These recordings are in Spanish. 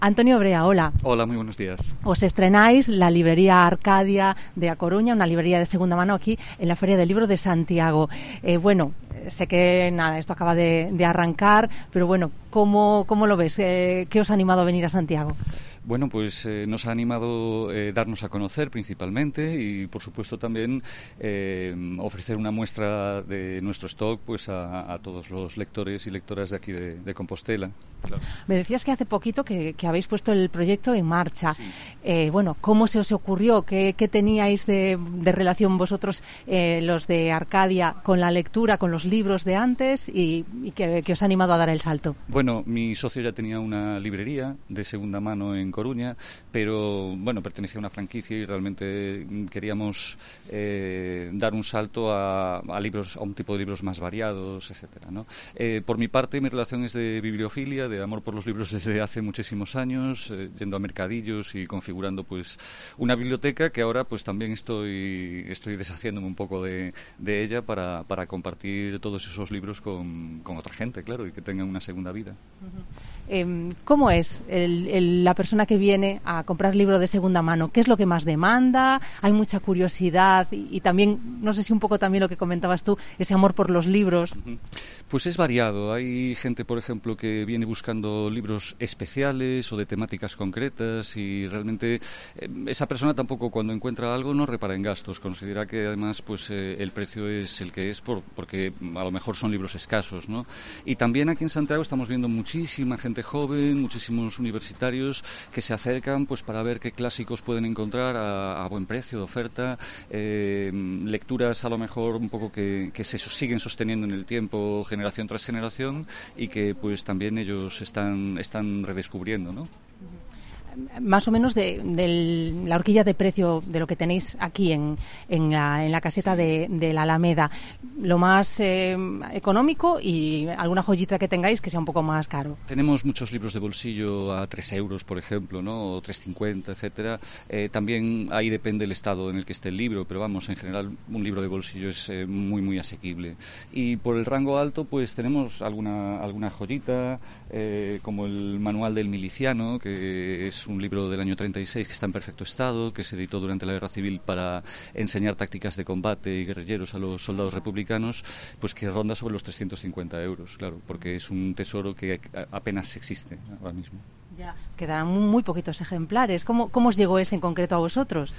Antonio Brea, hola. Hola, muy buenos días. Os estrenáis la librería Arcadia de A Coruña, una librería de segunda mano aquí en la Feria del Libro de Santiago. Sé que esto acaba de arrancar, pero bueno, ¿cómo lo ves? ¿Qué os ha animado a venir a Santiago? Bueno, pues nos ha animado darnos a conocer principalmente y, por supuesto, también ofrecer una muestra de nuestro stock pues a todos los lectores y lectoras de aquí de Compostela. Claro. Me decías que hace poquito que habéis puesto el proyecto en marcha. Sí. ¿Cómo se os ocurrió? ¿Qué teníais de relación vosotros, los de Arcadia, con la lectura, con los libros de antes y que os ha animado a dar el salto? Bueno, mi socio ya tenía una librería de segunda mano en Coruña, pero bueno, pertenecía a una franquicia y realmente queríamos dar un salto a libros, a un tipo de libros más variados, etcétera, ¿no? Por mi parte, mi relación es de bibliofilia, de amor por los libros desde hace muchísimos años, yendo a mercadillos y configurando pues una biblioteca que ahora pues también estoy deshaciéndome un poco de ella para compartir todos esos libros con otra gente, claro, y que tengan una segunda vida. ¿Cómo es la persona que viene a comprar libro de segunda mano? ¿Qué es lo que más demanda? ¿Hay mucha curiosidad? Y también, no sé si un poco también lo que comentabas tú, ese amor por los libros. Pues es variado. Hay gente, por ejemplo, que viene buscando libros especiales o de temáticas concretas y realmente esa persona tampoco, cuando encuentra algo, no repara en gastos. Considera que además pues el precio es el que es porque a lo mejor son libros escasos, ¿no? Y también aquí en Santiago estamos viendo muchísima gente joven, muchísimos universitarios que se acercan pues para ver qué clásicos pueden encontrar a buen precio de oferta, lecturas a lo mejor un poco que se siguen sosteniendo en el tiempo, generación tras generación, y que pues también ellos están redescubriendo, ¿no? Más o menos de la horquilla de precio de lo que tenéis aquí en la caseta de la Alameda, lo más económico y alguna joyita que tengáis que sea un poco más caro. Tenemos muchos libros de bolsillo a 3 euros, por ejemplo, ¿no? O 3,50, etcétera. También ahí depende el estado en el que esté el libro, pero vamos, en general un libro de bolsillo es muy, muy asequible. Y por el rango alto, pues tenemos alguna joyita, como el Manual del Miliciano, que es un libro del año 36 que está en perfecto estado, que se editó durante la Guerra Civil para enseñar tácticas de combate y guerrilleros a los soldados republicanos, pues que ronda sobre los 350 euros, claro, porque es un tesoro que apenas existe ahora mismo. Ya, quedarán muy poquitos ejemplares. ¿Cómo os llegó ese en concreto a vosotros?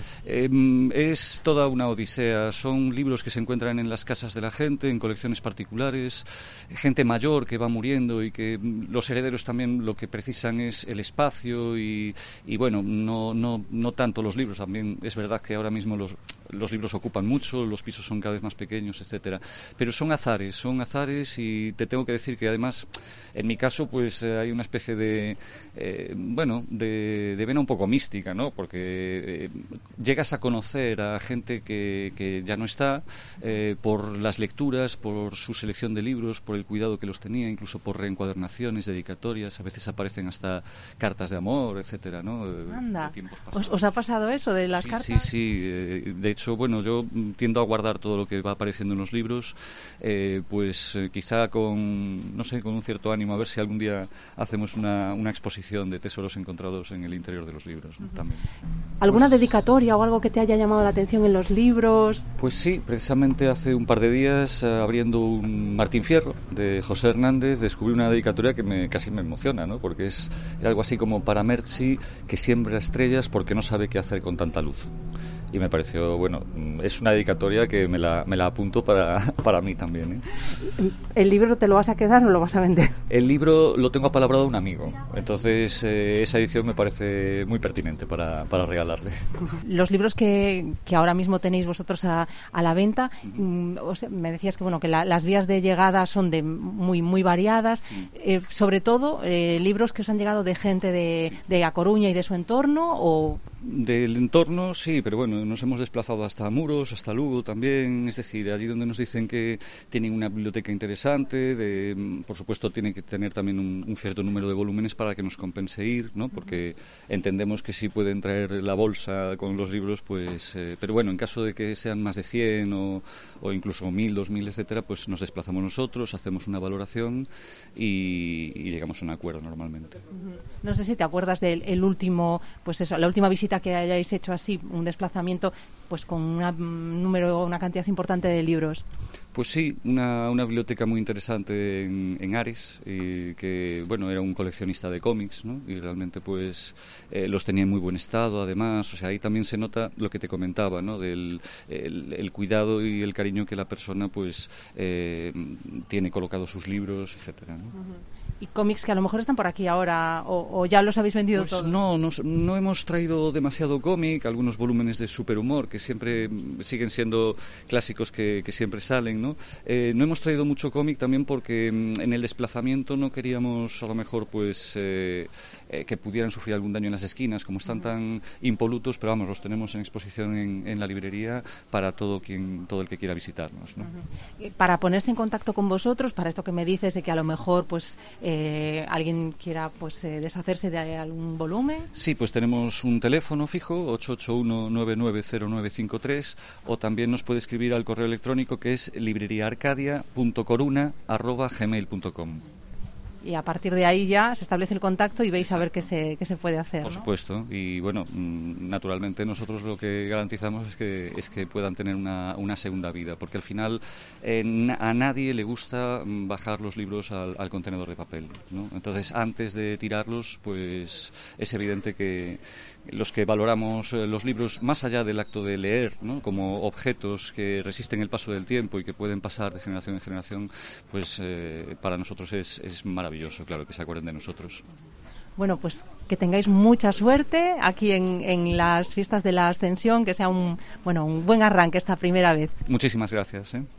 Es toda una odisea. Son libros que se encuentran en las casas de la gente, en colecciones particulares, gente mayor que va muriendo y que los herederos también lo que precisan es el espacio y bueno, no tanto los libros. También es verdad que ahora mismo los libros ocupan mucho, los pisos son cada vez más pequeños, etcétera. Pero son azares y te tengo que decir que además, en mi caso, pues hay una especie de vena un poco mística, ¿no? Porque llegas a conocer a gente que ya no está por las lecturas, por su selección de libros, por el cuidado que los tenía, incluso por reencuadernaciones, dedicatorias, a veces aparecen hasta cartas de amor, etcétera, ¿no? Anda, ¿os ha pasado eso de las cartas? Sí. De hecho, bueno, yo tiendo a guardar todo lo que va apareciendo en los libros, quizá con un cierto ánimo, a ver si algún día hacemos una exposición de tesoros encontrados en el interior de los libros, ¿no? También. ¿Alguna dedicatoria o algo que te haya llamado la atención en los libros? Pues sí, precisamente hace un par de días, abriendo un Martín Fierro de José Hernández, descubrí una dedicatoria que casi me emociona, ¿no? Porque era algo así como: para Merchi, que siembra estrellas porque no sabe qué hacer con tanta luz. Y me pareció, es una dedicatoria que me la apunto para mí también, ¿eh? ¿El libro te lo vas a quedar o lo vas a vender? El libro lo tengo apalabrado a un amigo, entonces esa edición me parece muy pertinente para regalarle. Los libros que ahora mismo tenéis vosotros a la venta, me decías que las vías de llegada son de muy variadas, sí. Sobre todo libros que os han llegado de gente de A Coruña y de su entorno, o... Del entorno, sí, pero bueno, nos hemos desplazado hasta Muros, hasta Lugo también, es decir, allí donde nos dicen que tienen una biblioteca interesante, por supuesto tienen que tener también un cierto número de volúmenes para que nos compense ir, ¿no? Porque entendemos que si pueden traer la bolsa con los libros, pues, pero bueno, en caso de que sean más de 100 o incluso 1000, 2000, etcétera, pues nos desplazamos nosotros, hacemos una valoración y llegamos a un acuerdo normalmente. No sé si te acuerdas del último, pues eso, la última visita que hayáis hecho así, un desplazamiento, pues con una cantidad importante de libros. Pues sí, una biblioteca muy interesante en Ares, que bueno, era un coleccionista de cómics, ¿no? Y realmente pues los tenía en muy buen estado, además, o sea, ahí también se nota lo que te comentaba, ¿no? Del el cuidado y el cariño que la persona pues tiene colocado sus libros, etcétera, ¿no? ¿Y cómics que a lo mejor están por aquí ahora o ya los habéis vendido pues todos? No hemos traído demasiado cómic, algunos volúmenes de superhumor que siempre siguen siendo clásicos que siempre salen, ¿no? No hemos traído mucho cómic también porque en el desplazamiento no queríamos a lo mejor pues que pudieran sufrir algún daño en las esquinas, como están tan impolutos, pero vamos, los tenemos en exposición en la librería para todo el que quiera visitarnos, ¿no? Para ponerse en contacto con vosotros, para esto que me dices de que a lo mejor pues alguien quiera pues deshacerse de algún volumen. Sí, pues tenemos un teléfono fijo, 881-990953, o también nos puede escribir al correo electrónico que es libreriaarcadia.coruna@gmail.com. Y a partir de ahí ya se establece el contacto y veis a ver qué se puede hacer, Por ¿no? supuesto, y bueno, naturalmente nosotros lo que garantizamos es que puedan tener una segunda vida, porque al final a nadie le gusta bajar los libros al contenedor de papel, ¿no? Entonces, antes de tirarlos, pues es evidente que los que valoramos los libros más allá del acto de leer, ¿no? Como objetos que resisten el paso del tiempo y que pueden pasar de generación en generación, pues para nosotros es maravilloso, claro, que se acuerden de nosotros. Bueno, pues que tengáis mucha suerte aquí en las fiestas de la Ascensión, que sea un buen arranque esta primera vez. Muchísimas gracias, ¿eh?